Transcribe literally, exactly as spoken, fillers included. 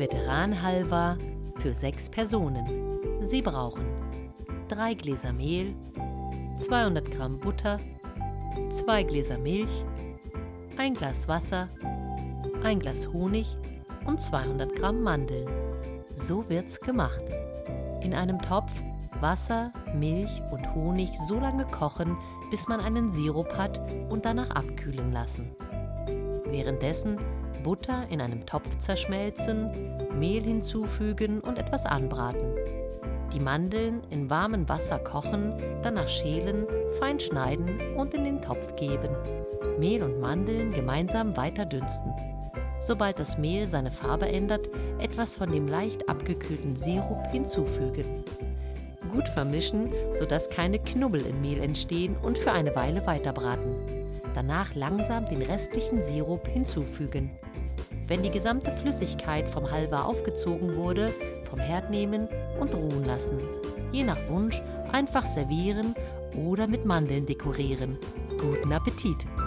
Veteran-Halva für sechs Personen. Sie brauchen drei Gläser Mehl, zweihundert Gramm Butter, zwei Gläser Milch, ein Glas Wasser, ein Glas Honig und zweihundert Gramm Mandeln. So wird's gemacht. In einem Topf Wasser, Milch und Honig so lange kochen, bis man einen Sirup hat und danach abkühlen lassen. Währenddessen Butter in einem Topf zerschmelzen, Mehl hinzufügen und etwas anbraten. Die Mandeln in warmem Wasser kochen, danach schälen, fein schneiden und in den Topf geben. Mehl und Mandeln gemeinsam weiter dünsten. Sobald das Mehl seine Farbe ändert, etwas von dem leicht abgekühlten Sirup hinzufügen. Gut vermischen, sodass keine Knubbel im Mehl entstehen und für eine Weile weiterbraten. Danach langsam den restlichen Sirup hinzufügen. Wenn die gesamte Flüssigkeit vom Halva aufgezogen wurde, vom Herd nehmen und ruhen lassen. Je nach Wunsch einfach servieren oder mit Mandeln dekorieren. Guten Appetit!